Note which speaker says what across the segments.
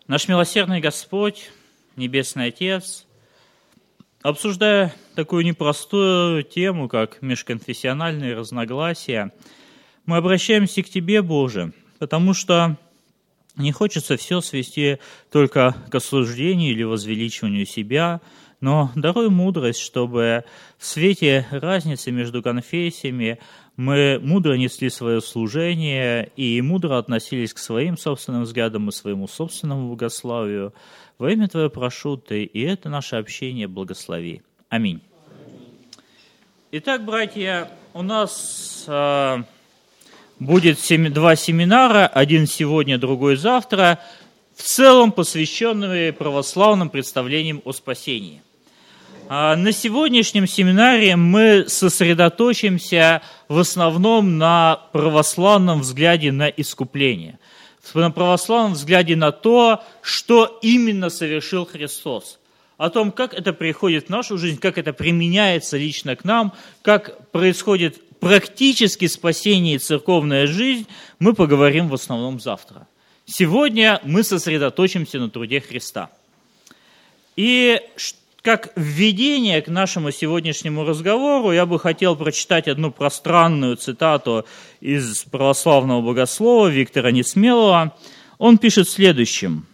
Speaker 1: Наш милосердный Господь, Небесный Отец, обсуждая такую непростую тему, как межконфессиональные разногласия, мы обращаемся к Тебе, Боже, потому что не хочется все свести только к осуждению или возвеличиванию себя, но даруй мудрость, чтобы в свете разницы между конфессиями мы мудро несли свое служение и мудро относились к своим собственным взглядам и своему собственному богословию. Во имя Твое прошу Ты, и это наше общение благослови. Аминь. Итак, братья, у нас будет два семинара, один сегодня, другой завтра, в целом посвященные православным представлениям о спасении. На сегодняшнем семинаре мы сосредоточимся в основном на православном взгляде на искупление, на православном взгляде на то, что именно совершил Христос, о том, как это приходит в нашу жизнь, как это применяется лично к нам, как происходит практически спасение и церковная жизнь, мы поговорим в основном завтра. Сегодня мы сосредоточимся на труде Христа. И как введение к нашему сегодняшнему разговору я бы хотел прочитать одну пространную цитату из православного богослова Виктора Несмелого. Он пишет следующее.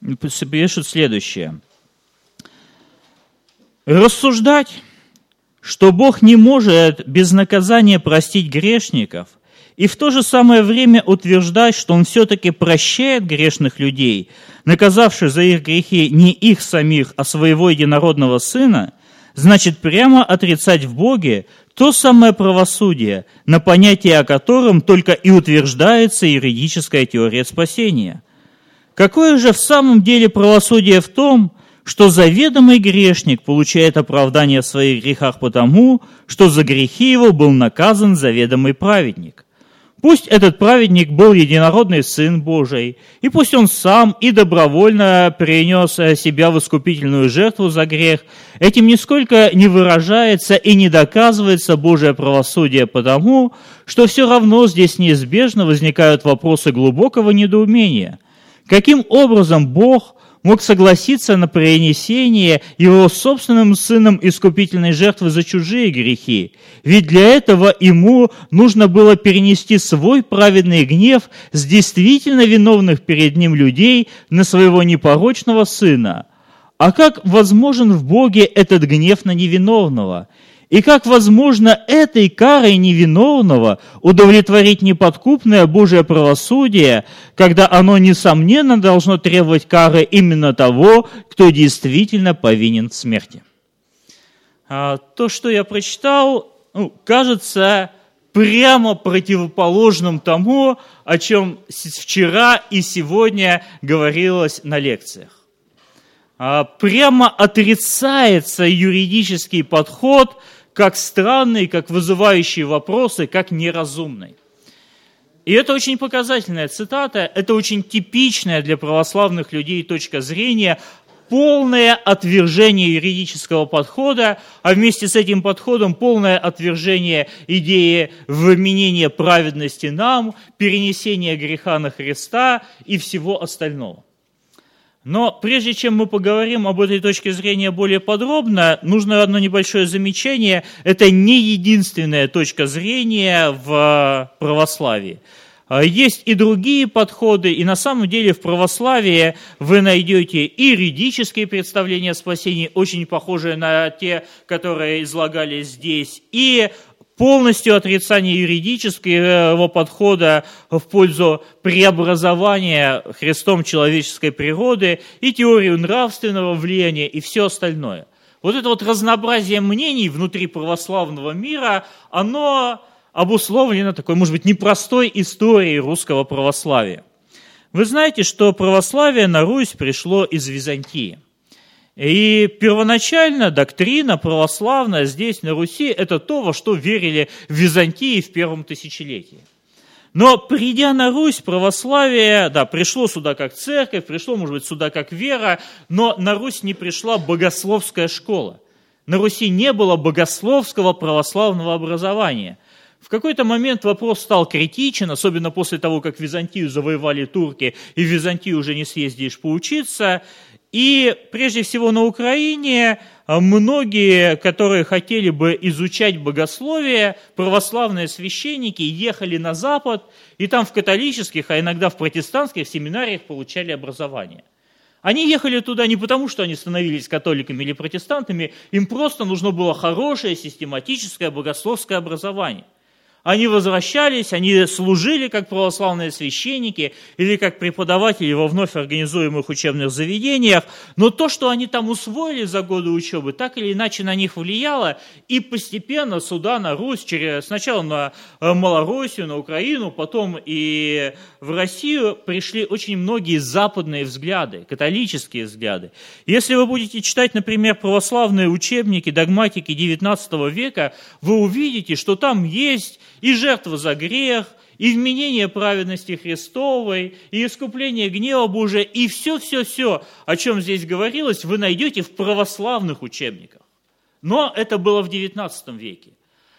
Speaker 1: «Рассуждать, что Бог не может без наказания простить грешников, и в то же самое время утверждать, что Он все-таки прощает грешных людей, наказавших за их грехи не их самих, а своего единородного Сына, значит прямо отрицать в Боге то самое правосудие, на понятие о котором только и утверждается юридическая теория спасения. Какое же в самом деле правосудие в том, что заведомый грешник получает оправдание в своих грехах потому, что за грехи его был наказан заведомый праведник? Пусть этот праведник был единородный Сын Божий, и пусть он сам и добровольно принес себя в искупительную жертву за грех, этим нисколько не выражается и не доказывается Божие правосудие потому, что все равно здесь неизбежно возникают вопросы глубокого недоумения. Каким образом Бог мог согласиться на принесение его собственным сыном искупительной жертвы за чужие грехи? Ведь для этого ему нужно было перенести свой праведный гнев с действительно виновных перед ним людей на своего непорочного сына. А как возможен в Боге этот гнев на невиновного? И как возможно этой карой невиновного удовлетворить неподкупное Божие правосудие, когда оно, несомненно, должно требовать кары именно того, кто действительно повинен в смерти? То, что я прочитал, кажется прямо противоположным тому, о чем вчера и сегодня говорилось на лекциях. Прямо отрицается юридический подход как странный, как вызывающий вопросы, как неразумный. И это очень показательная цитата, это очень типичная для православных людей точка зрения, полное отвержение юридического подхода, а вместе с этим подходом полное отвержение идеи вменения праведности нам, перенесения греха на Христа и всего остального. Но прежде чем мы поговорим об этой точке зрения более подробно, нужно одно небольшое замечание. Это не единственная точка зрения в православии. Есть и другие подходы, и на самом деле в православии вы найдете и юридические представления о спасении, очень похожие на те, которые излагались здесь, и полностью отрицание юридического подхода в пользу преобразования Христом человеческой природы и теорию нравственного влияния и все остальное. Вот это вот разнообразие мнений внутри православного мира, оно обусловлено такой, может быть, непростой историей русского православия. Вы знаете, что православие на Русь пришло из Византии. И первоначально доктрина православная здесь, на Руси, это то, во что верили в Византии в первом тысячелетии. Но придя на Русь, православие, пришло сюда как церковь, пришло, может быть, сюда как вера, но на Русь не пришла богословская школа. На Руси не было богословского православного образования. В какой-то момент вопрос стал критичен, особенно после того, как Византию завоевали турки, и в Византию уже не съездишь поучиться. И прежде всего на Украине многие, которые хотели бы изучать богословие, православные священники, ехали на Запад, и там в католических, а иногда в протестантских семинариях получали образование. Они ехали туда не потому, что они становились католиками или протестантами, им просто нужно было хорошее систематическое богословское образование. Они возвращались, они служили как православные священники или как преподаватели во вновь организуемых учебных заведениях, но то, что они там усвоили за годы учебы, так или иначе на них влияло, и постепенно сюда, на Русь, сначала на Малороссию, на Украину, потом и в Россию пришли очень многие западные взгляды, католические взгляды. Если вы будете читать, например, православные учебники, догматики XIX века, вы увидите, что там есть и жертва за грех, и вменение праведности Христовой, и искупление гнева Божия, и все, о чем здесь говорилось, вы найдете в православных учебниках. Но это было в XIX веке.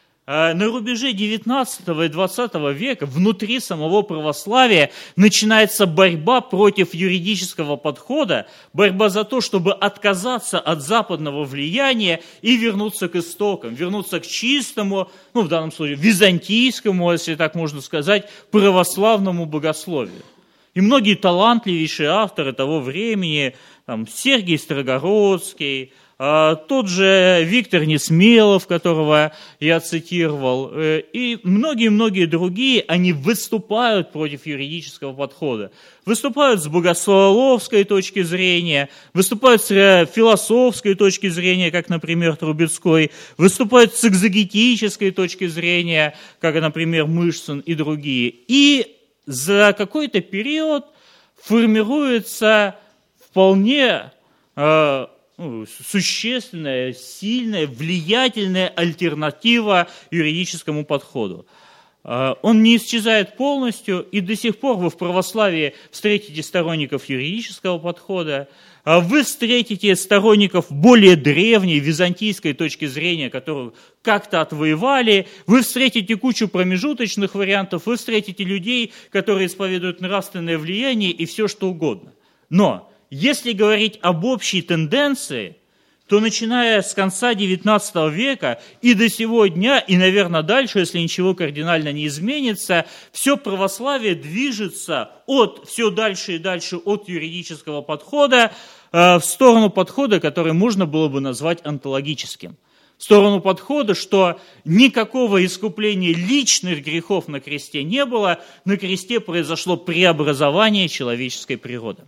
Speaker 1: На рубеже XIX и XX века внутри самого православия начинается борьба против юридического подхода, борьба за то, чтобы отказаться от западного влияния и вернуться к истокам, вернуться к чистому, в данном случае византийскому, если так можно сказать, православному богословию. И многие талантливейшие авторы того времени, Сергий Строгородский, тот же Виктор Несмелов, которого я цитировал, и многие-многие другие, они выступают против юридического подхода. Выступают с богословской точки зрения, выступают с философской точки зрения, как, например, Трубецкой, выступают с экзегетической точки зрения, как, например, Мышцин и другие. И за какой-то период формируется вполне существенная, сильная, влиятельная альтернатива юридическому подходу. Он не исчезает полностью, и до сих пор вы в православии встретите сторонников юридического подхода, вы встретите сторонников более древней византийской точки зрения, которую как-то отвоевали, вы встретите кучу промежуточных вариантов, вы встретите людей, которые исповедуют нравственное влияние и все что угодно. Но если говорить об общей тенденции, то начиная с конца XIX века и до сего дня, и, наверное, дальше, если ничего кардинально не изменится, все православие движется все дальше и дальше от юридического подхода в сторону подхода, который можно было бы назвать онтологическим. В сторону подхода, что никакого искупления личных грехов на кресте не было, на кресте произошло преобразование человеческой природы.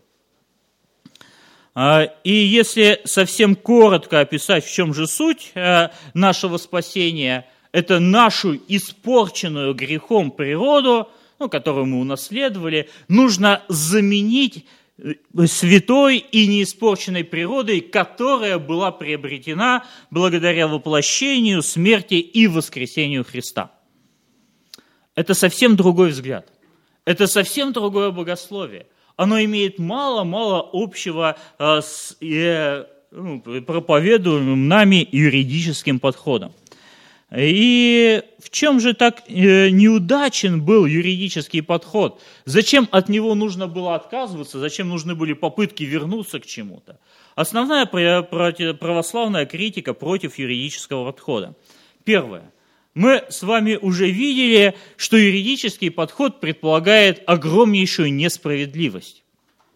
Speaker 1: И если совсем коротко описать, в чем же суть нашего спасения, это нашу испорченную грехом природу, которую мы унаследовали, нужно заменить святой и неиспорченной природой, которая была приобретена благодаря воплощению, смерти и воскресению Христа. Это совсем другой взгляд, это совсем другое богословие. Оно имеет мало общего с проповедуемым нами юридическим подходом. И в чем же так неудачен был юридический подход? Зачем от него нужно было отказываться? Зачем нужны были попытки вернуться к чему-то? Основная православная критика против юридического подхода. Первое. Мы с вами уже видели, что юридический подход предполагает огромнейшую несправедливость.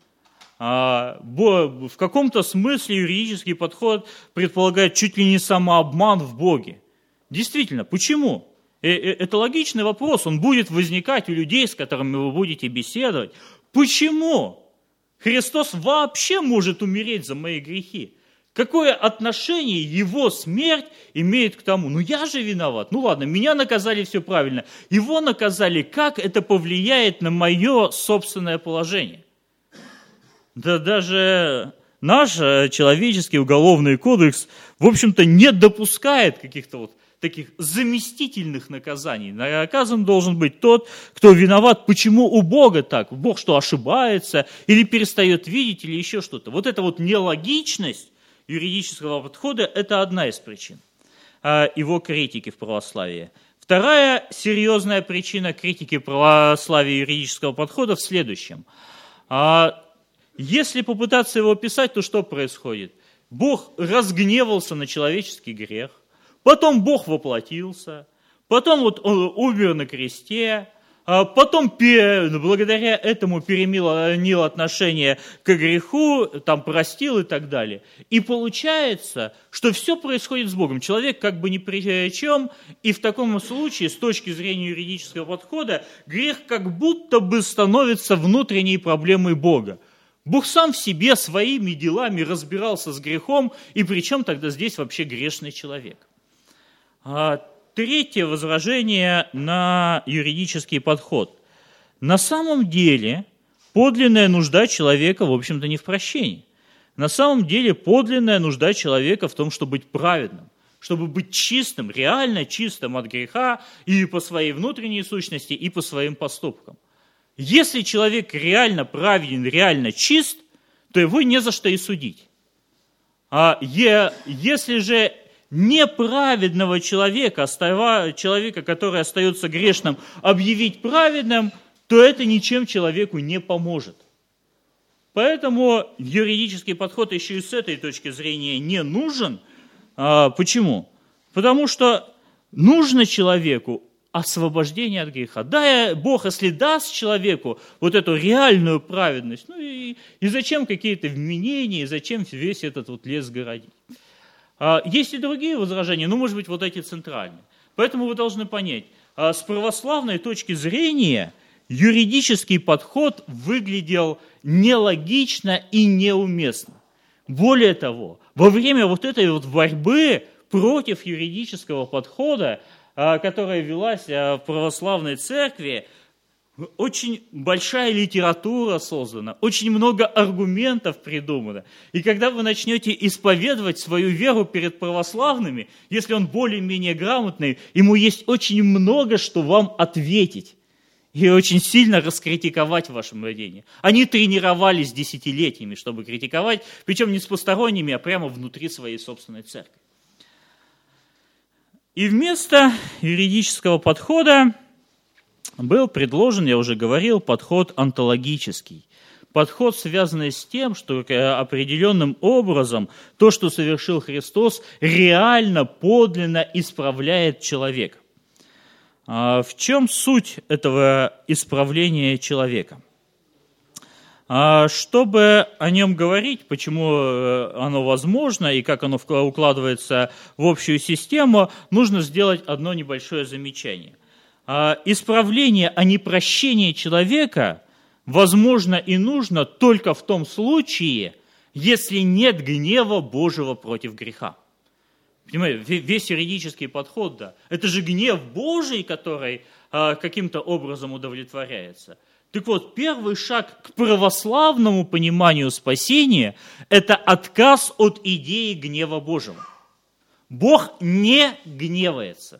Speaker 1: В каком-то смысле юридический подход предполагает чуть ли не самообман в Боге. Действительно, почему? Это логичный вопрос, он будет возникать у людей, с которыми вы будете беседовать. Почему Христос вообще может умереть за мои грехи? Какое отношение его смерть имеет к тому? Я же виноват. Ладно, меня наказали, все правильно. Его наказали, как это повлияет на мое собственное положение? Да даже наш человеческий уголовный кодекс, в общем-то, не допускает каких-то таких заместительных наказаний. Наказан должен быть тот, кто виноват. Почему у Бога так? Бог что, ошибается? Или перестает видеть, или еще что-то? Эта нелогичность юридического подхода – это одна из причин его критики в православии. Вторая серьезная причина критики православия юридического подхода в следующем. Если попытаться его описать, то что происходит? Бог разгневался на человеческий грех, потом Бог воплотился, потом вот он умер на кресте, потом благодаря этому переменил отношение к греху, там простил и так далее. И получается, что все происходит с Богом. Человек как бы ни при чем, и в таком случае, с точки зрения юридического подхода, грех как будто бы становится внутренней проблемой Бога. Бог сам в себе своими делами разбирался с грехом, и при чем тогда здесь вообще грешный человек? Третье возражение на юридический подход. На самом деле, подлинная нужда человека, в общем-то, не в прощении. На самом деле, подлинная нужда человека в том, чтобы быть праведным, чтобы быть чистым, реально чистым от греха и по своей внутренней сущности, и по своим поступкам. Если человек реально праведен, реально чист, то его не за что и судить. Если же неправедного человека, человека, который остается грешным, объявить праведным, то это ничем человеку не поможет. Поэтому юридический подход еще и с этой точки зрения не нужен. Почему? Потому что нужно человеку освобождение от греха. Да, Бог, если даст человеку вот эту реальную праведность, и зачем какие-то вменения, и зачем весь этот вот лес городить? Есть и другие возражения, может быть, вот эти центральные. Поэтому вы должны понять, с православной точки зрения юридический подход выглядел нелогично и неуместно. Более того, во время вот этой вот борьбы против юридического подхода, которая велась в православной церкви, очень большая литература создана, очень много аргументов придумано. И когда вы начнете исповедовать свою веру перед православными, если он более-менее грамотный, ему есть очень много, что вам ответить и очень сильно раскритиковать ваше мнение. Они тренировались десятилетиями, чтобы критиковать, причем не с посторонними, а прямо внутри своей собственной церкви. И вместо юридического подхода был предложен, я уже говорил, подход онтологический. Подход, связанный с тем, что определенным образом то, что совершил Христос, реально, подлинно исправляет человека. В чем суть этого исправления человека? Чтобы о нем говорить, почему оно возможно и как оно укладывается в общую систему, нужно сделать одно небольшое замечание. Исправление, а не прощение человека возможно и нужно только в том случае, если нет гнева Божьего против греха. Понимаете, весь юридический подход, да, это же гнев Божий, который каким-то образом удовлетворяется. Так вот, первый шаг к православному пониманию спасения – это отказ от идеи гнева Божьего. Бог не гневается.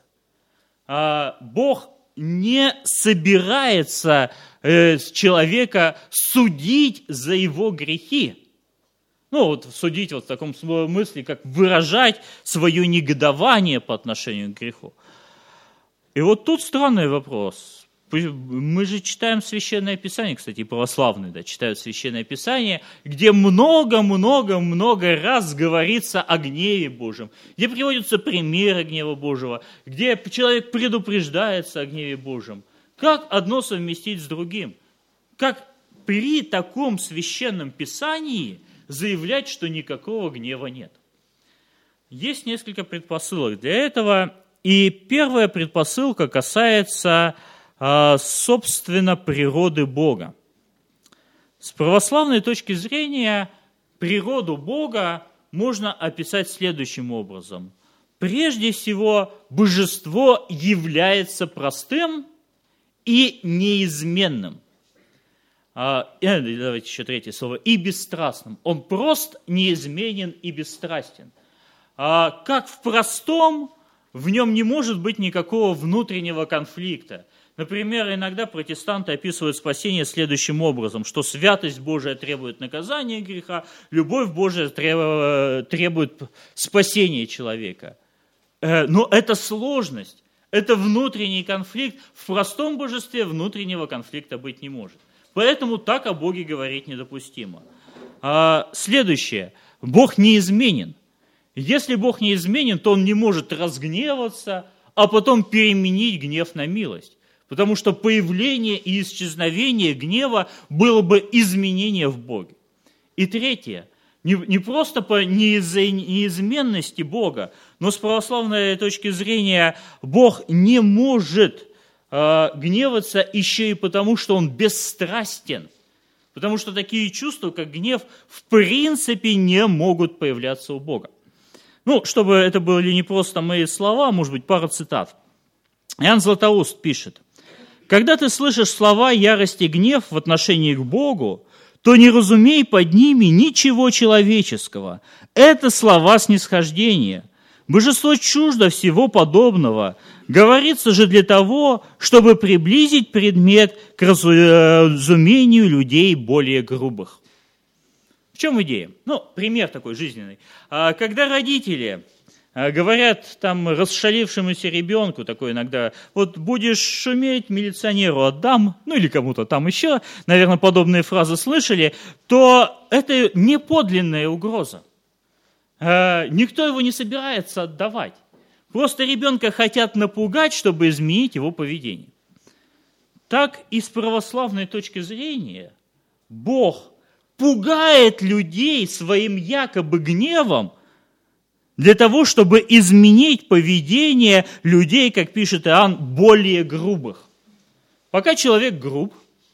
Speaker 1: Бог не собирается человека судить за его грехи. Судить в таком смысле, как выражать свое негодование по отношению к греху. И вот тут странный вопрос. Мы же читаем Священное Писание, кстати, и православные, читают Священное Писание, где много-много-много раз говорится о гневе Божьем, где приводятся примеры гнева Божьего, где человек предупреждается о гневе Божьем. Как одно совместить с другим? Как при таком Священном Писании заявлять, что никакого гнева нет? Есть несколько предпосылок для этого, и первая предпосылка касается собственно, природы Бога. С православной точки зрения природу Бога можно описать следующим образом. Прежде всего, божество является простым и неизменным. Давайте еще третье слово. И бесстрастным. Он прост, неизменен и бесстрастен. Как в простом, в нем не может быть никакого внутреннего конфликта. Например, иногда протестанты описывают спасение следующим образом, что святость Божия требует наказания греха, любовь Божия требует спасения человека. Но это сложность. Это внутренний конфликт. В простом божестве внутреннего конфликта быть не может. Поэтому так о Боге говорить недопустимо. Следующее. Бог неизменен. Если Бог неизменен, то Он не может разгневаться, а потом переменить гнев на милость. Потому что появление и исчезновение гнева было бы изменение в Боге. И третье. Не просто по неизменности Бога, но с православной точки зрения Бог не может гневаться еще и потому, что Он бесстрастен. Потому что такие чувства, как гнев, в принципе не могут появляться у Бога. Чтобы это были не просто мои слова, может быть, пара цитат. Иоанн Златоуст пишет: «Когда ты слышишь слова ярости и гнев в отношении к Богу, то не разумей под ними ничего человеческого. Это слова снисхождения. Божество чуждо всего подобного. Говорится же для того, чтобы приблизить предмет к разумению людей более грубых». В чем идея? Пример такой жизненный. Когда родители говорят расшалившемуся ребенку, такой иногда, будешь шуметь, милиционеру отдам, или кому-то там еще, наверное, подобные фразы слышали, то это не подлинная угроза. Никто его не собирается отдавать. Просто ребенка хотят напугать, чтобы изменить его поведение. Так и с православной точки зрения Бог пугает людей своим якобы гневом для того, чтобы изменить поведение людей, как пишет Иоанн, более грубых. Пока человек груб,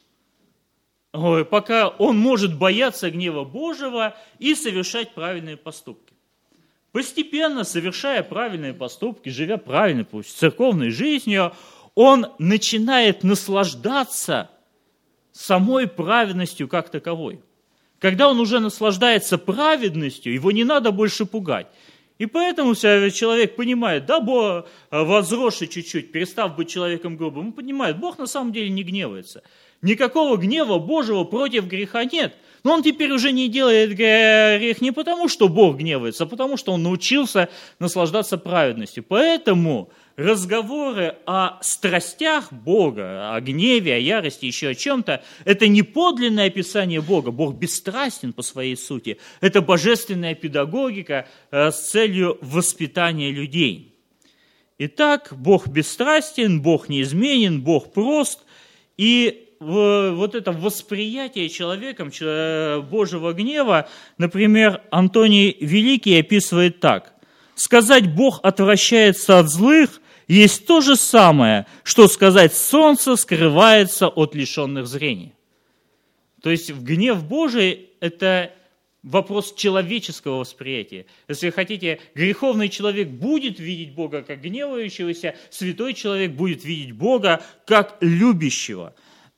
Speaker 1: пока он может бояться гнева Божьего и совершать правильные поступки. Постепенно, совершая правильные поступки, живя правильной, церковной жизнью, он начинает наслаждаться самой праведностью как таковой. Когда он уже наслаждается праведностью, его не надо больше пугать. И поэтому человек понимает, Бог, возросший чуть-чуть, перестав быть человеком грубым, он понимает, Бог на самом деле не гневается. Никакого гнева Божьего против греха нет. Но он теперь уже не делает грех не потому, что Бог гневается, а потому, что он научился наслаждаться праведностью. Поэтому разговоры о страстях Бога, о гневе, о ярости, еще о чем-то, это не подлинное описание Бога. Бог бесстрастен по своей сути. Это божественная педагогика с целью воспитания людей. Итак, Бог бесстрастен, Бог неизменен, Бог прост. И это восприятие человеком Божьего гнева, например, Антоний Великий описывает так. «Сказать «Бог отвращается от злых» есть то же самое, что сказать «солнце скрывается от лишенных зрения». То есть гнев Божий – это вопрос человеческого восприятия. Если хотите, греховный человек будет видеть Бога как гневающегося, святой человек будет видеть Бога как любящего.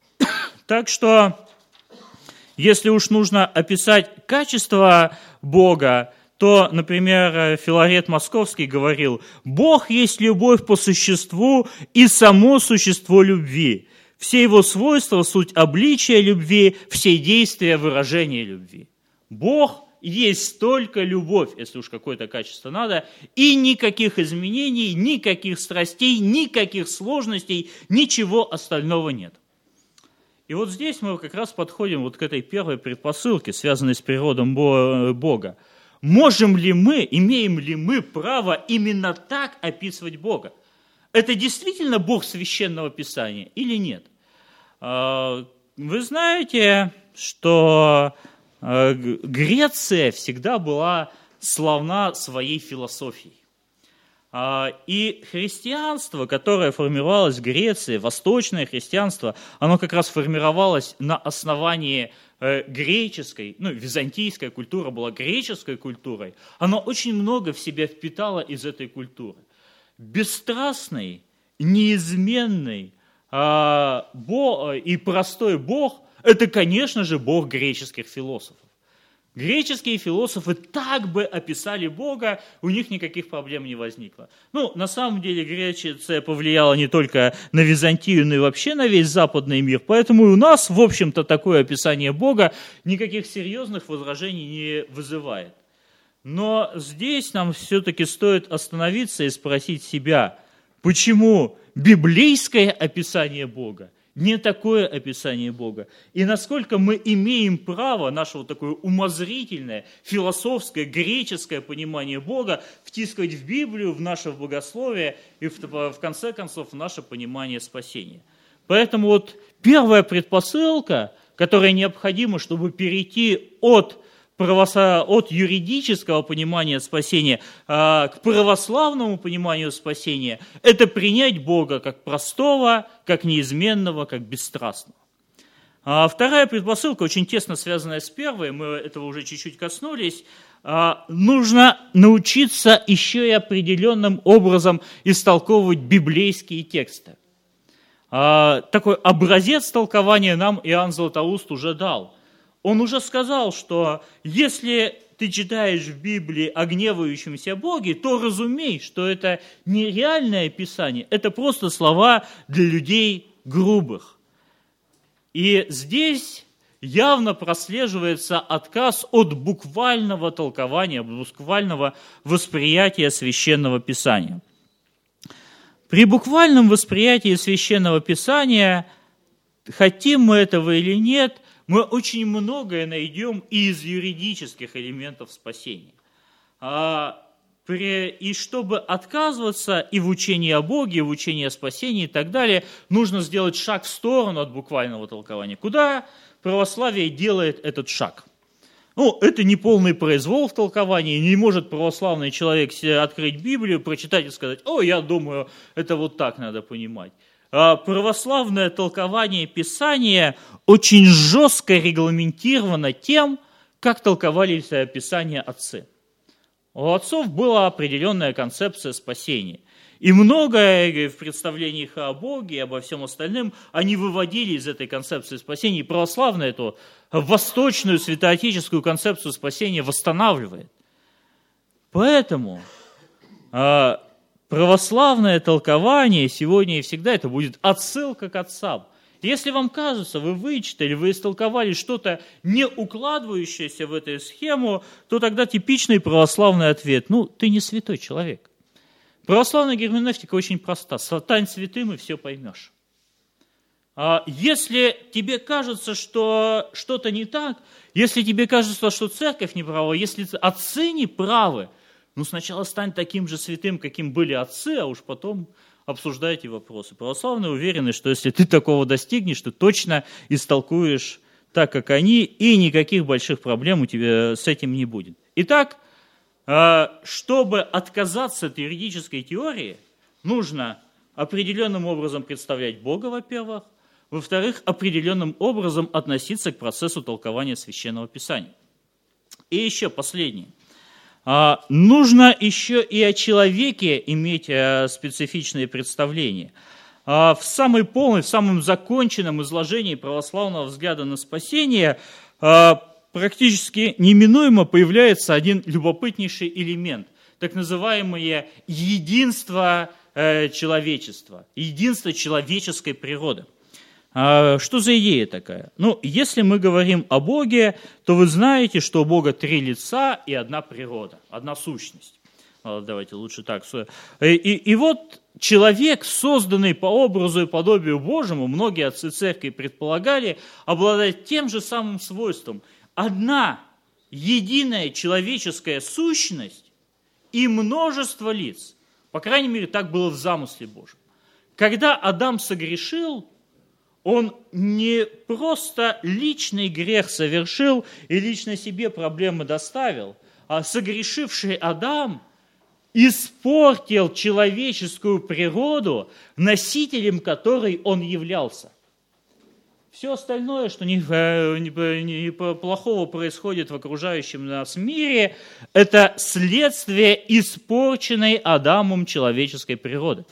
Speaker 1: Так что, если уж нужно описать качество Бога, то, например, Филарет Московский говорил: «Бог есть любовь по существу и само существо любви. Все его свойства – суть обличия любви, все действия – выражение любви». Бог есть только любовь, если уж какое-то качество надо, и никаких изменений, никаких страстей, никаких сложностей, ничего остального нет. И здесь мы как раз подходим к этой первой предпосылке, связанной с природой Бога. Можем ли мы, имеем ли мы право именно так описывать Бога? Это действительно Бог Священного Писания или нет? Вы знаете, что Греция всегда была славна своей философией. И христианство, которое формировалось в Греции, восточное христианство, оно как раз формировалось на основании греческой, византийская культура была греческой культурой, оно очень много в себя впитало из этой культуры. Бесстрастный, неизменный и простой Бог – это, конечно же, Бог греческих философов. Греческие философы так бы описали Бога, у них никаких проблем не возникло. На самом деле Греция повлияла не только на Византию, но и вообще на весь западный мир, поэтому и у нас, в общем-то, такое описание Бога никаких серьезных возражений не вызывает. Но здесь нам все-таки стоит остановиться и спросить себя, почему библейское описание Бога не такое описание Бога. И насколько мы имеем право наше вот такое умозрительное, философское, греческое понимание Бога втискивать в Библию, в наше богословие и в конце концов в наше понимание спасения. Поэтому вот первая предпосылка, которая необходима, чтобы перейти от юридического понимания спасения к православному пониманию спасения, это принять Бога как простого, как неизменного, как бесстрастного. А вторая предпосылка, очень тесно связанная с первой, мы этого уже чуть-чуть коснулись, нужно научиться еще и определенным образом истолковывать библейские тексты. Такой образец толкования нам Иоанн Златоуст уже дал. Он уже сказал, что если ты читаешь в Библии о гневающемся Боге, то разумей, что это не реальное писание, это просто слова для людей грубых. И здесь явно прослеживается отказ от буквального толкования, буквального восприятия Священного Писания. При буквальном восприятии Священного Писания, хотим мы этого или нет, мы очень многое найдем и из юридических элементов спасения. И чтобы отказываться и в учении о Боге, и в учении о спасении и так далее, нужно сделать шаг в сторону от буквального толкования. Куда православие делает этот шаг? Это не полный произвол в толковании, не может православный человек открыть Библию, прочитать и сказать: я думаю, это вот так надо понимать. Православное толкование Писания очень жестко регламентировано тем, как толковались Писания отцы. У отцов была определенная концепция спасения. И многое в представлениях о Боге и обо всем остальном они выводили из этой концепции спасения. И православная эту восточную святоотеческую концепцию спасения восстанавливает. Поэтому православное толкование сегодня и всегда это будет отсылка к отцам. Если вам кажется, вы вычитали, вы истолковали что-то, не укладывающееся в эту схему, то тогда типичный православный ответ: ты не святой человек. Православная герменевтика очень проста. Стань святым, и все поймешь. Если тебе кажется, что что-то не так, если тебе кажется, что церковь не права, если отцы не правы, сначала стань таким же святым, каким были отцы, а уж потом обсуждайте вопросы. Православные уверены, что если ты такого достигнешь, ты точно истолкуешь так, как они, и никаких больших проблем у тебя с этим не будет. Итак, чтобы отказаться от юридической теории, нужно определенным образом представлять Бога, во-первых, во-вторых, определенным образом относиться к процессу толкования Священного Писания. И еще последнее. Нужно еще и о человеке иметь специфичные представления. В самой полной, в самом законченном изложении православного взгляда на спасение практически неминуемо появляется один любопытнейший элемент, так называемое единство человечества, единство человеческой природы. Что за идея такая? Если мы говорим о Боге, то вы знаете, что у Бога 3 лица и одна природа, одна сущность. Давайте лучше так. И вот человек, созданный по образу и подобию Божьему, многие отцы церкви предполагали, обладает тем же самым свойством. Одна единая человеческая сущность и множество лиц. По крайней мере, так было в замысле Божьем. Когда Адам согрешил, он не просто личный грех совершил и лично себе проблемы доставил, а согрешивший Адам испортил человеческую природу, носителем которой он являлся. Все остальное, что плохого происходит в окружающем нас мире, это следствие испорченной Адамом человеческой природы.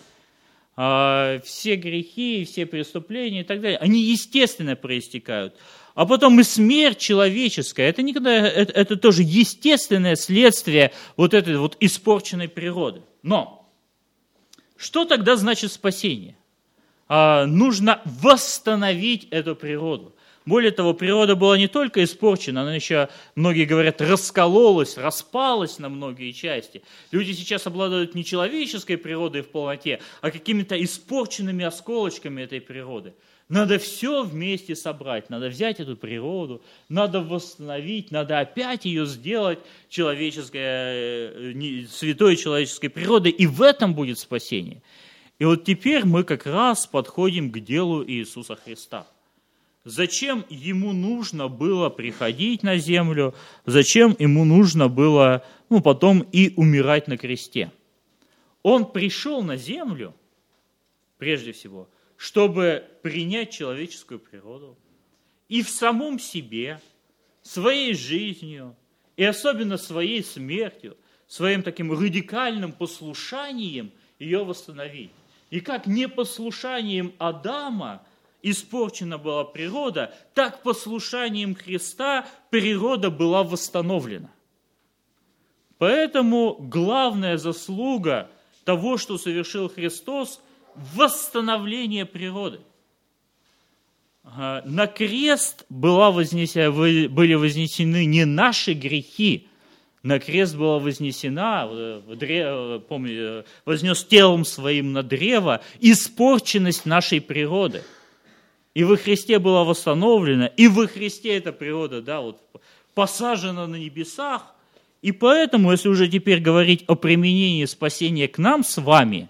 Speaker 1: Все грехи, все преступления и так далее, они естественно проистекают. А потом и смерть человеческая, это тоже естественное следствие вот этой вот испорченной природы. Но что тогда значит спасение? Нужно восстановить эту природу. Более того, природа была не только испорчена, она еще, многие говорят, раскололась, распалась на многие части. Люди сейчас обладают не человеческой природой в полноте, а какими-то испорченными осколочками этой природы. Надо все вместе собрать, надо взять эту природу, надо восстановить, надо опять ее сделать человеческой, святой человеческой природой, и в этом будет спасение. И вот теперь мы как раз подходим к делу Иисуса Христа. Зачем ему нужно было приходить на землю, зачем ему нужно было потом и умирать на кресте? Он пришел на землю, прежде всего, чтобы принять человеческую природу и в самом себе, своей жизнью и особенно своей смертью, своим таким радикальным послушанием ее восстановить. И как непослушанием Адама испорчена была природа, так послушанием Христа природа была восстановлена. Поэтому главная заслуга того, что совершил Христос, восстановление природы. На крест были вознесены не наши грехи, на крест была вознесена, вознес телом своим на древо испорченность нашей природы. И во Христе была восстановлена, и во Христе эта природа, посажена на небесах. И поэтому, если уже теперь говорить о применении спасения к нам с вами,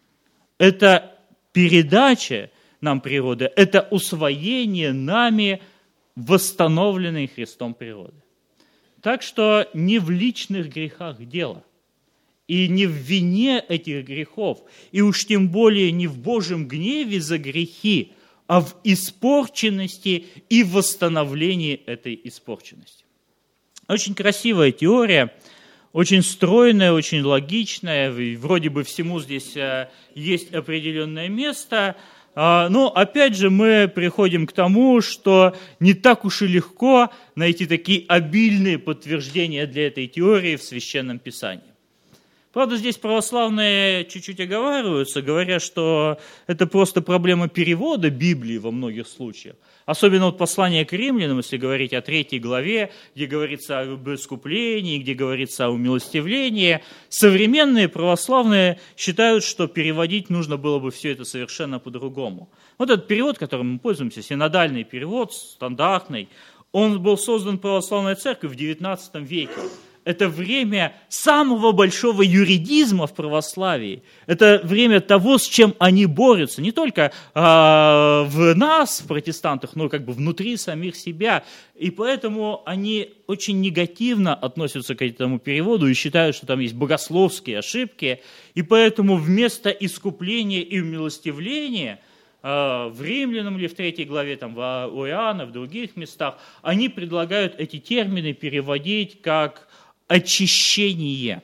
Speaker 1: это передача нам природы, это усвоение нами восстановленной Христом природы. Так что не в личных грехах дело, и не в вине этих грехов, и уж тем более не в Божьем гневе за грехи, а в испорченности и восстановлении этой испорченности. Очень красивая теория, очень стройная, очень логичная, вроде бы всему здесь есть определенное место, но опять же мы приходим к тому, что не так уж и легко найти такие обильные подтверждения для этой теории в Священном Писании. Правда, здесь православные чуть-чуть оговариваются, говоря, что это просто проблема перевода Библии во многих случаях. Особенно послание к римлянам, если говорить о 3 главе, где говорится об искуплении, где говорится о умилостивлении. Современные православные считают, что переводить нужно было бы все это совершенно по-другому. Вот этот перевод, которым мы пользуемся, синодальный перевод, стандартный, он был создан православной церковью в XIX веке. Это время самого большого юридизма в православии. Это время того, с чем они борются. Не только в нас, в протестантах, но внутри самих себя. И поэтому они очень негативно относятся к этому переводу и считают, что там есть богословские ошибки. И поэтому вместо искупления и умилостивления в Римлянам или в 3 главе, у Иоанна, в других местах, они предлагают эти термины переводить как очищение.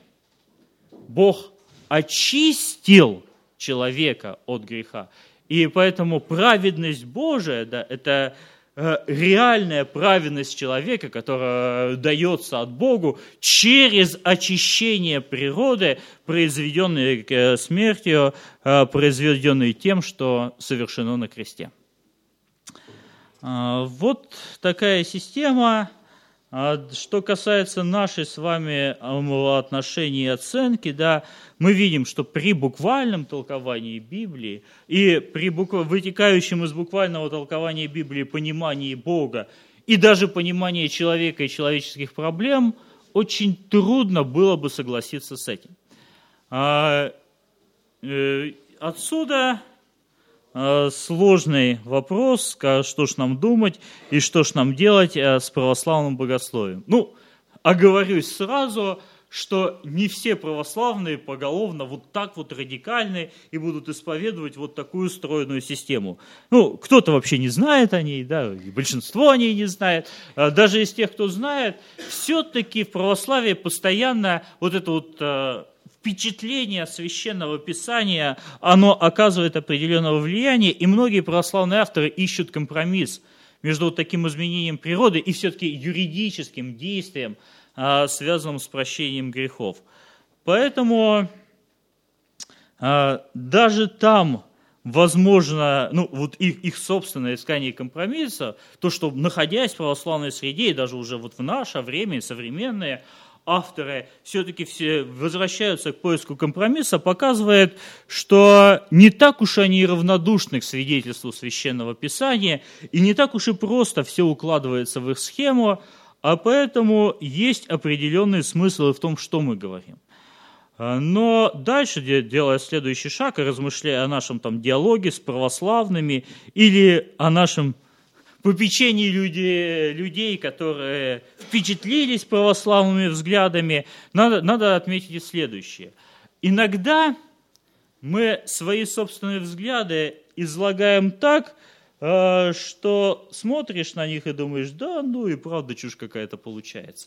Speaker 1: Бог очистил человека от греха. И поэтому праведность Божия, это реальная праведность человека, которая дается от Богу через очищение природы, произведенной смертью, произведенной тем, что совершено на кресте. Вот такая система. Что касается нашей с вами отношений и оценки, мы видим, что при буквальном толковании Библии и при вытекающем из буквального толкования Библии понимании Бога и даже понимании человека и человеческих проблем очень трудно было бы согласиться с этим. Отсюда сложный вопрос, что ж нам думать и что ж нам делать с православным богословием. Оговорюсь сразу, что не все православные поголовно так радикальны и будут исповедовать такую стройную систему. Кто-то вообще не знает о ней, и большинство о ней не знает. Даже из тех, кто знает, все-таки в православии постоянно это впечатление Священного Писания, оно оказывает определенного влияния, и многие православные авторы ищут компромисс между таким изменением природы и все-таки юридическим действием, связанным с прощением грехов. Поэтому даже там, возможно, вот их собственное искание компромисса, то, что, находясь в православной среде, и даже уже вот в наше время, современные авторы все-таки все возвращаются к поиску компромисса, показывает, что не так уж они равнодушны к свидетельству Священного Писания, и не так уж и просто все укладывается в их схему, а поэтому есть определенные смыслы в том, что мы говорим. Но дальше, делая следующий шаг и размышляя о нашем диалоге с православными или о нашем попечении людей, которые впечатлились православными взглядами, надо отметить и следующее. Иногда мы свои собственные взгляды излагаем так, что смотришь на них и думаешь, да, и правда чушь какая-то получается.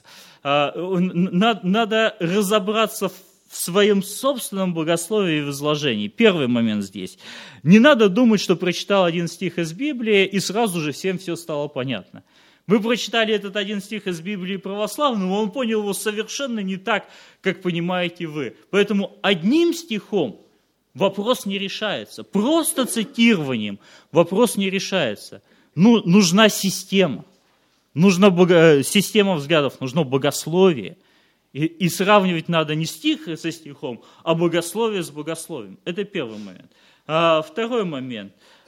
Speaker 1: Надо разобраться в своем собственном богословии и в изложении. Первый момент здесь. Не надо думать, что прочитал один стих из Библии, и сразу же всем все стало понятно. Вы прочитали этот один стих из Библии православного, он понял его совершенно не так, как понимаете вы. Поэтому одним стихом вопрос не решается. Просто цитированием вопрос не решается. Нужна система. Нужна система взглядов, нужно богословие. И сравнивать надо не стих со стихом, а богословие с богословием. Это первый момент. Второй момент.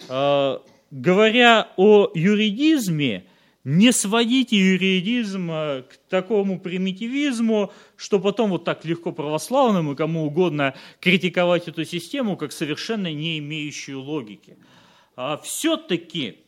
Speaker 1: Говоря о юридизме, не сводите юридизм к такому примитивизму, что потом вот так легко православным и кому угодно критиковать эту систему, как совершенно не имеющую логики. Все-таки,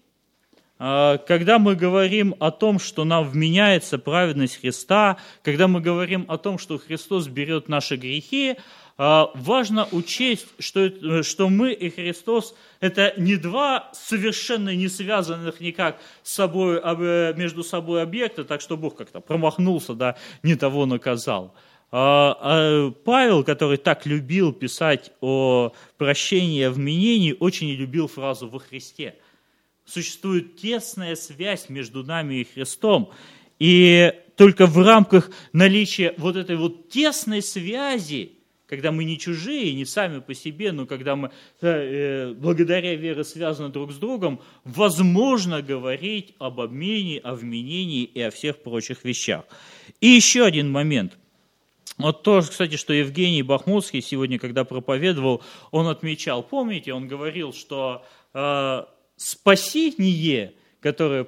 Speaker 1: когда мы говорим о том, что нам вменяется праведность Христа, когда мы говорим о том, что Христос берет наши грехи, важно учесть, что мы и Христос – это не два совершенно не связанных никак между собой объекта, так что Бог как-то промахнулся, не того наказал. Павел, который так любил писать о прощении, о вменении, очень любил фразу «во Христе». Существует тесная связь между нами и Христом, и только в рамках наличия вот этой вот тесной связи, когда мы не чужие, не сами по себе, но когда мы благодаря вере связаны друг с другом, возможно говорить об обмене, о вменении и о всех прочих вещах. И еще один момент. Вот то, кстати, что Евгений Бахмутский сегодня, когда проповедовал, он отмечал, помните, он говорил, что спасение, которое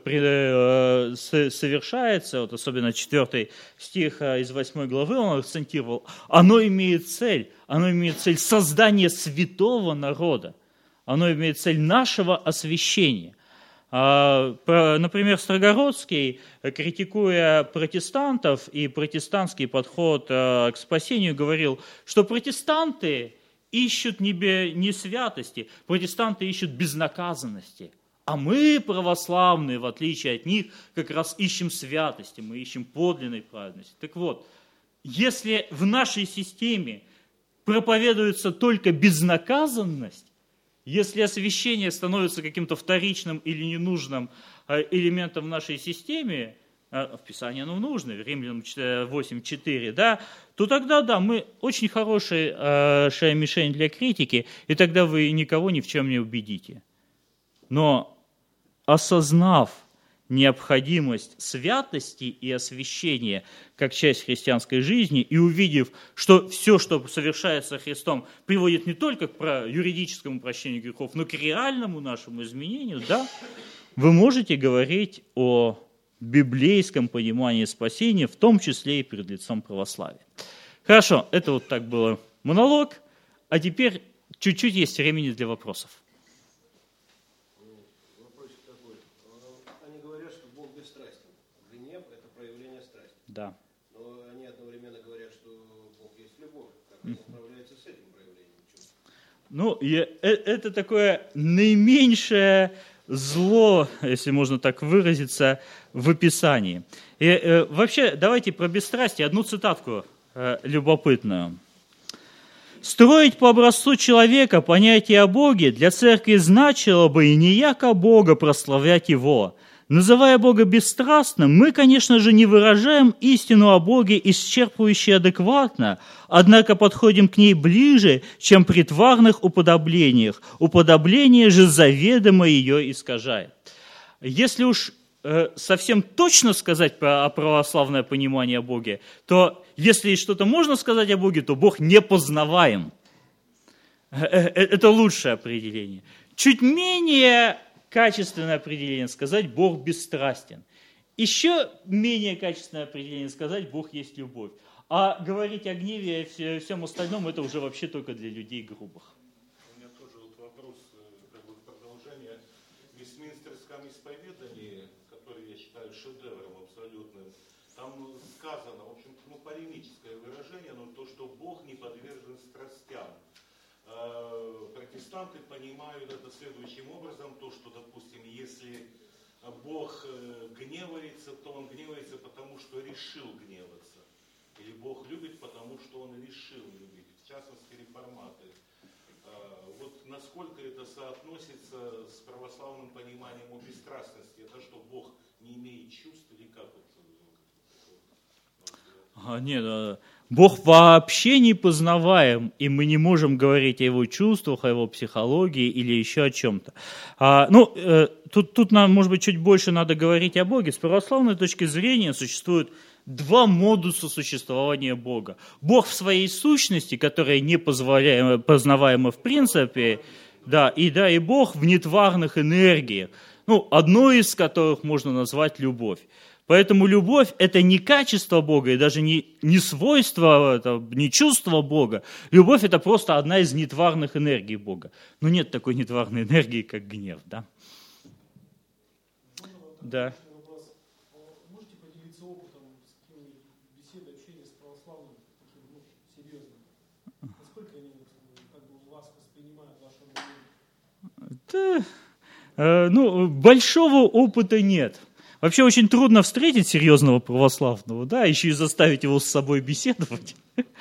Speaker 1: совершается, вот особенно 4 стих из 8 главы он акцентировал, оно имеет цель создания святого народа, оно имеет цель нашего освящения. Например, Строгородский, критикуя протестантов и протестантский подход к спасению, говорил, что протестанты ищут не святости, протестанты ищут безнаказанности. А мы, православные, в отличие от них, как раз ищем святости, мы ищем подлинной праведности. Так вот, если в нашей системе проповедуется только безнаказанность, если освящение становится каким-то вторичным или ненужным элементом в нашей системе, в Писании оно нужно, Римлянам 8:4, то тогда, мы очень хорошая мишень для критики, и тогда вы никого ни в чем не убедите. Но осознав необходимость святости и освящения как часть христианской жизни и увидев, что все, что совершается Христом, приводит не только к юридическому прощению грехов, но к реальному нашему изменению, вы можете говорить о библейском понимании спасения, в том числе и перед лицом православия. Хорошо, это вот так было монолог, а теперь чуть-чуть есть времени для вопросов.
Speaker 2: Вопрос такой. Они говорят, что Бог бесстрастен. Гнев – это проявление страсти.
Speaker 1: Да.
Speaker 2: Но они одновременно говорят, что Бог есть любовь. Как он справляется с этим проявлением чувств?
Speaker 1: Это такое наименьшее зло, если можно так выразиться, в описании. И вообще, давайте про бесстрастие одну цитатку любопытную. «Строить по образцу человека понятие о Боге для церкви значило бы и не яко Бога прославлять Его, Называя Бога бесстрастным, мы, конечно же, не выражаем истину о Боге исчерпывающе и адекватно, однако подходим к ней ближе, чем при тварных уподоблениях. Уподобление же заведомо ее искажает. Если уж совсем точно сказать про православное понимание о Боге, то если что-то можно сказать о Боге, то Бог непознаваем. Это лучшее определение. Чуть менее качественное определение сказать Бог бесстрастен. Еще менее качественное определение сказать Бог есть любовь. А говорить о гневе и всем остальном это уже вообще только для людей грубых.
Speaker 3: У меня тоже вот вопрос, как бы продолжение. В Вестминстерском исповедании, который я считаю шедевром абсолютным, там сказано, в общем, полемическое выражение, но то, что Бог не подвержен страстям. Протестанты понимают это следующим образом, то, что, допустим, если Бог гневается, то Он гневается потому, что решил гневаться. Или Бог любит, потому что Он решил любить. В частности, реформаторы. Вот насколько это соотносится с православным пониманием о бесстрастности? Это что, Бог не имеет чувств или как это?
Speaker 1: Нет, Бог вообще не познаваем, и мы не можем говорить о Его чувствах, о Его психологии или еще о чем-то. Тут нам, может быть, чуть больше надо говорить о Боге. С православной точки зрения существует два модуса существования Бога. Бог в своей сущности, которая не познаваема в принципе, и Бог в нетварных энергиях, одной из которых можно назвать любовь. Поэтому любовь – это не качество Бога и даже не свойство, не чувство Бога. Любовь – это просто одна из нетварных энергий Бога. Но нет такой нетварной энергии, как гнев. Да. Да.
Speaker 4: Можете поделиться опытом с какими-нибудь беседой, общения с православным, таким серьезным? Насколько они вас воспринимают, ваше мнение?
Speaker 1: Большого опыта нет. Вообще очень трудно встретить серьезного православного, еще и заставить его с собой беседовать.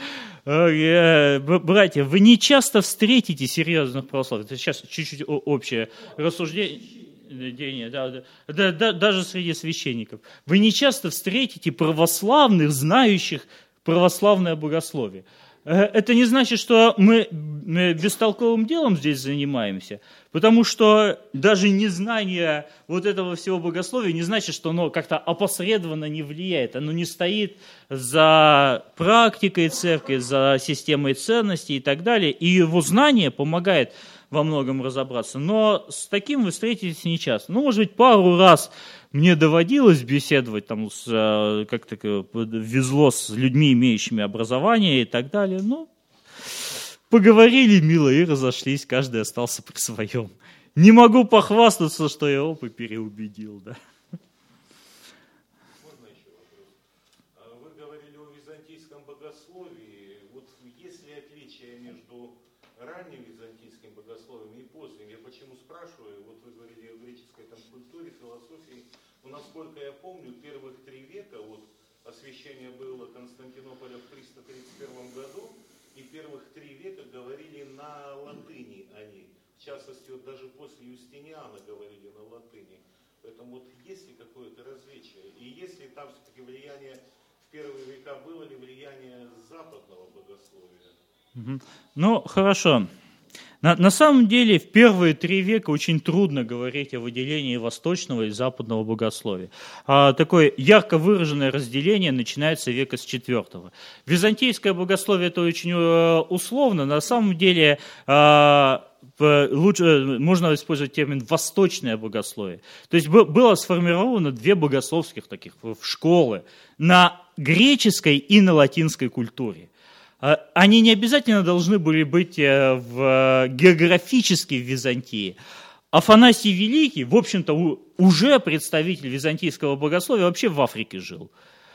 Speaker 1: Братья, вы не часто встретите серьезных православных. Это сейчас чуть-чуть общее рассуждение, даже среди священников. Вы не часто встретите православных, знающих православное богословие. Это не значит, что мы бестолковым делом здесь занимаемся, потому что даже незнание вот этого всего богословия не значит, что оно как-то опосредованно не влияет, оно не стоит за практикой церкви, за системой ценностей и так далее, и его знание помогает во многом разобраться, но с таким вы встретитесь нечасто. Может быть, пару раз мне доводилось беседовать, как-то везло с людьми, имеющими образование и так далее. Поговорили мило и разошлись, каждый остался при своем. Не могу похвастаться, что я оба переубедил. Да.
Speaker 3: Можно еще вопрос? Вы говорили о византийском богословии. Вот есть ли отличие между ранним византийским богословием и поздним? Я почему спрашиваю? Вот вы говорили о греческой культуре, философии. Насколько я помню, первых 3 века освящение было Константинополя в 331 году, и первых 3 века говорили на латыни они. В частности, даже после Юстиниана говорили на латыни. Поэтому есть ли какое-то различие? И есть ли там все-таки влияние в первые века, было ли влияние западного богословия?
Speaker 1: Хорошо. На самом деле в первые 3 века очень трудно говорить о выделении восточного и западного богословия. Такое ярко выраженное разделение начинается века с IV. Византийское богословие это очень условно. На самом деле лучше можно использовать термин «восточное богословие». То есть было сформировано 2 богословских таких школы на греческой и на латинской культуре. Они не обязательно должны были быть географически в Византии. Афанасий Великий, в общем-то, уже представитель византийского богословия, вообще в Африке жил.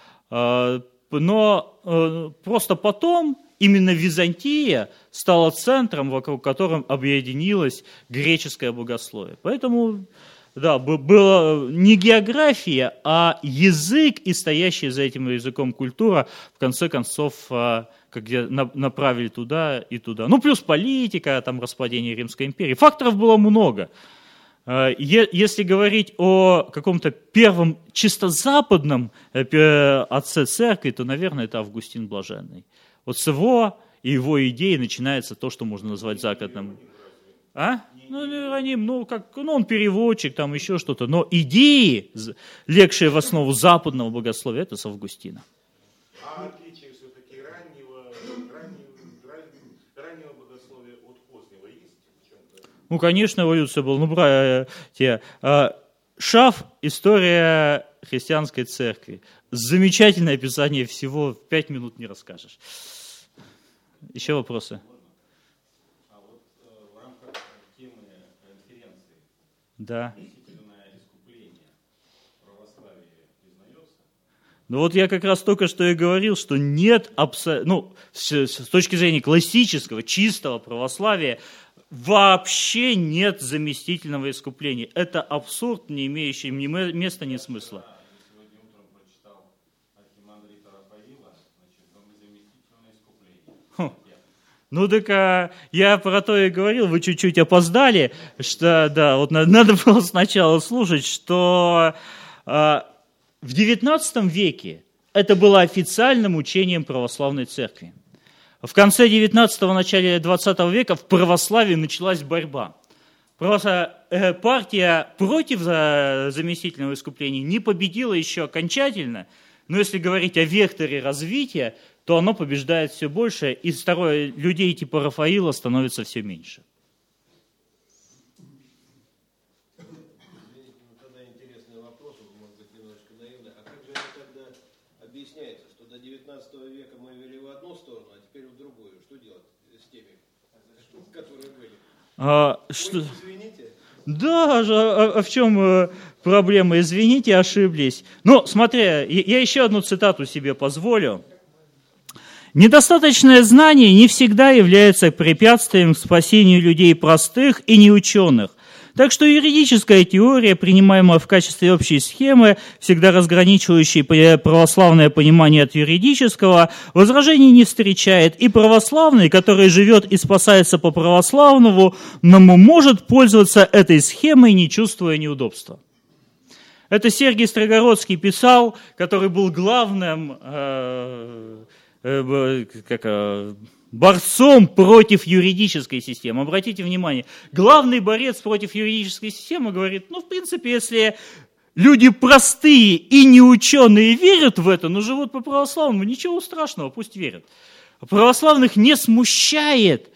Speaker 1: Но просто потом именно Византия стала центром, вокруг которого объединилось греческое богословие. Поэтому, была не география, а язык и стоящая за этим языком культура, в конце концов, где направили туда и туда. Плюс политика, распадение Римской империи. Факторов было много. Если говорить о каком-то первом чисто западном отце церкви, то, наверное, это Августин Блаженный. Вот с его и его идеи начинается то, что можно назвать западным. А? Ну, Иероним, он переводчик, там еще что-то. Но идеи, легшие в основу западного богословия, это с Августина.
Speaker 3: А отличие все-таки раннего богословия от позднего есть в чем-то?
Speaker 1: Ну, конечно, эволюция была. Братья, Шаф – история христианской церкви. Замечательное описание всего, в 5 минут не расскажешь. Еще вопросы?
Speaker 5: А вот в рамках темы конференции
Speaker 1: Да.
Speaker 5: относительное искупление православие признается?
Speaker 1: Ну вот я как раз только что и говорил, что нет, с точки зрения классического, чистого православия, вообще нет заместительного искупления. Это абсурд, не имеющий ни места, ни смысла.
Speaker 5: Я сегодня утром прочитал архимандрита Рафаила, значит, заместительное искупление.
Speaker 1: Ну так я про то и говорил, вы чуть-чуть опоздали, что да, вот надо было сначала слушать, что в XIX веке это было официальным учением православной церкви. В конце XIX – начале XX века в православии началась борьба. Просто партия против заместительного искупления не победила еще окончательно, но если говорить о векторе развития, то оно побеждает все больше, и людей типа Рафаила становится все меньше.
Speaker 2: Тогда интересный вопрос, может быть, немножко наивный. А как же это тогда объясняется, что до 19 века мы вели в одну сторону, а теперь в другую? Что делать с теми, которые были? Извините.
Speaker 1: Да, в чем проблема? Извините, ошиблись. Ну, смотри, я еще одну цитату себе позволю. «Недостаточное знание не всегда является препятствием к спасению людей простых и неученых. Так что юридическая теория, принимаемая в качестве общей схемы, всегда разграничивающей православное понимание от юридического, возражений не встречает, и православный, который живет и спасается по православному, может пользоваться этой схемой, не чувствуя неудобства». Это Сергий Строгородский писал, который был главным борцом против юридической системы. Обратите внимание, главный борец против юридической системы говорит, в принципе, если люди простые и неученые верят в это, но живут по православному, ничего страшного, пусть верят. Православных не смущает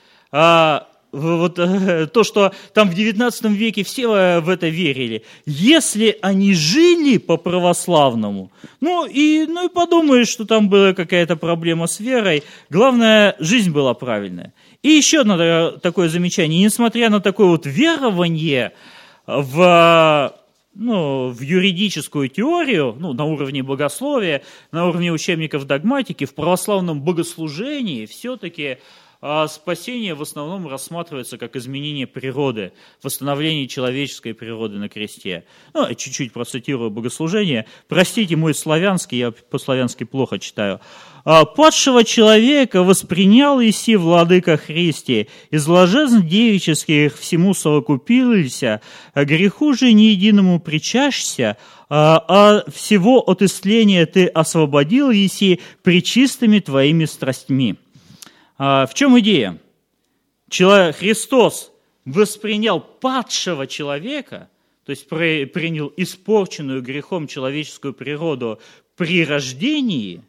Speaker 1: то, что там в XIX веке все в это верили. Если они жили по православному, и подумаешь, что там была какая-то проблема с верой, главное, жизнь была правильная. И еще одно такое замечание. Несмотря на такое вот верование в юридическую теорию, на уровне богословия, на уровне учебников догматики, в православном богослужении все-таки спасение в основном рассматривается как изменение природы, восстановление человеческой природы на кресте. Я чуть-чуть процитирую богослужение. Простите мой славянский, я по-славянски плохо читаю. «Падшего человека воспринял Иси владыка Христе, из блаженств девических всему совокупился, а греху же ни единому причащся, а всего от исцеления ты освободил Иси пречистыми твоими страстьми». В чем идея? Христос воспринял падшего человека, то есть принял испорченную грехом человеческую природу при рождении,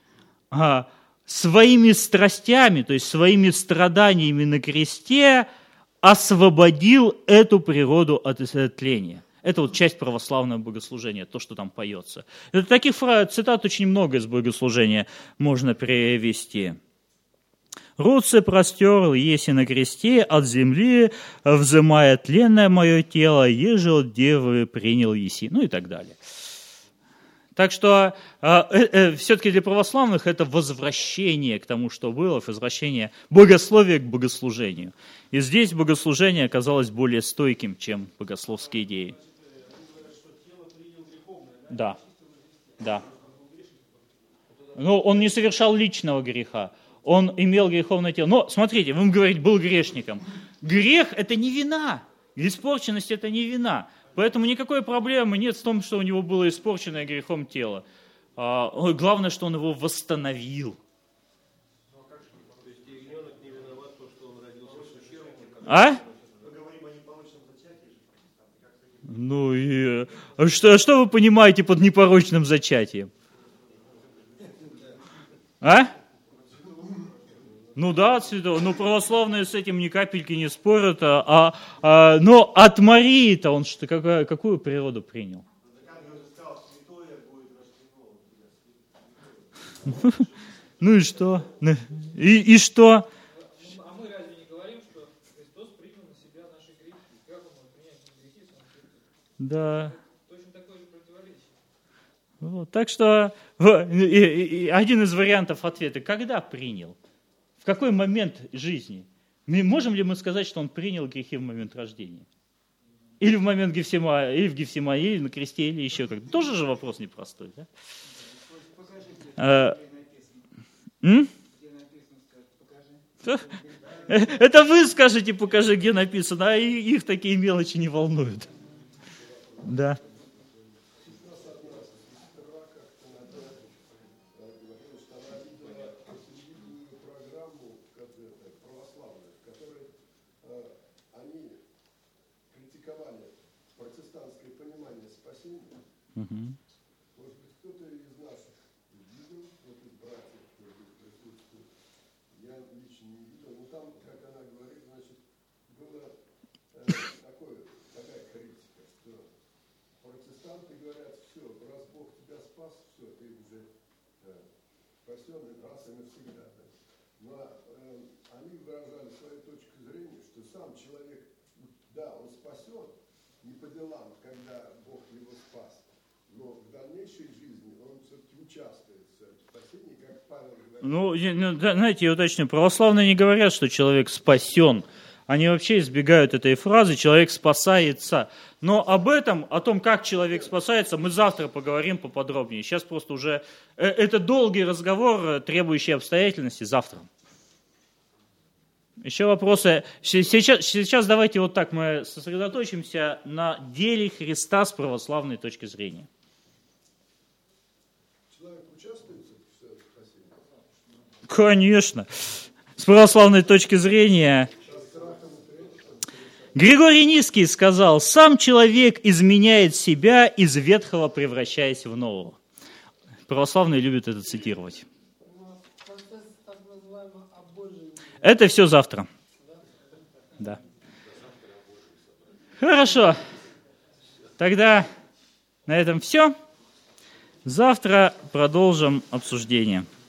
Speaker 1: своими страстями, то есть своими страданиями на кресте освободил эту природу от тления. Это вот часть православного богослужения, то, что там поется. Таких цитат очень много из богослужения можно привести. «Руцы простерл, еси на кресте, от земли, взымая тленное мое тело, еже от девы принял еси», и так далее. Так что все-таки для православных это возвращение к тому, что было, возвращение богословия к богослужению. И здесь богослужение оказалось более стойким, чем богословские идеи. Да. Но он не совершал личного греха. Он имел греховное тело. Но, смотрите, вы говорите, был грешником. Грех – это не вина. Испорченность – это не вина. Поэтому никакой проблемы нет в том, что у него было испорченное грехом тело. Главное, что он его восстановил.
Speaker 2: То есть ягненок не виноват, то, что он родился с ущербом?
Speaker 1: А?
Speaker 6: Мы говорим о непорочном зачатии.
Speaker 1: Ну и что вы понимаете под непорочным зачатием? А? Ну да, ну православные с этим ни капельки не спорят, но от Марии-то он что, какую природу принял? Ну и что? И что?
Speaker 7: А мы разве не говорим, что Христос принял на себя наши грехи? Как он мог принять грехи своим сердцем?
Speaker 1: Да.
Speaker 7: Точно такое же противоречие.
Speaker 1: Вот, так что один из вариантов ответа. Когда принял? В какой момент жизни? Можем ли мы сказать, что он принял грехи в момент рождения? Или в момент Гефсимании, или в Гефсимании, или на кресте, или еще как-то. Тоже же вопрос непростой, да? Это вы скажете, покажи, где написано, а их такие мелочи не волнуют. Да.
Speaker 8: Протестантское понимание спасения. Может быть, кто-то из нас видел, вот из братьев, кто тут присутствует. Я лично не видел, но там, как она говорит, значит, была такая критика, что протестанты говорят, все, раз Бог тебя спас, все, ты уже спасен раз и навсегда. Да? Но они выражали свою точку зрения, что сам человек, да, он спасен, не по делам, когда Бог его спас, но в дальнейшей жизни он все-таки участвует в спасении, как Павел говорит.
Speaker 1: Ну, знаете, я уточню, православные не говорят, что человек спасен. Они вообще избегают этой фразы «человек спасается». Но о том, как человек спасается, мы завтра поговорим поподробнее. Сейчас просто уже... Это долгий разговор, требующий обстоятельности, завтра. Еще вопросы? Сейчас давайте вот так мы сосредоточимся на деле Христа с православной точки зрения.
Speaker 8: Человек участвует в спасении?
Speaker 1: Конечно. С православной точки зрения... Григорий Низкий сказал, сам человек изменяет себя, из ветхого превращаясь в нового. Православные любят это цитировать. Это все завтра. Да. Хорошо. Тогда на этом все. Завтра продолжим обсуждение.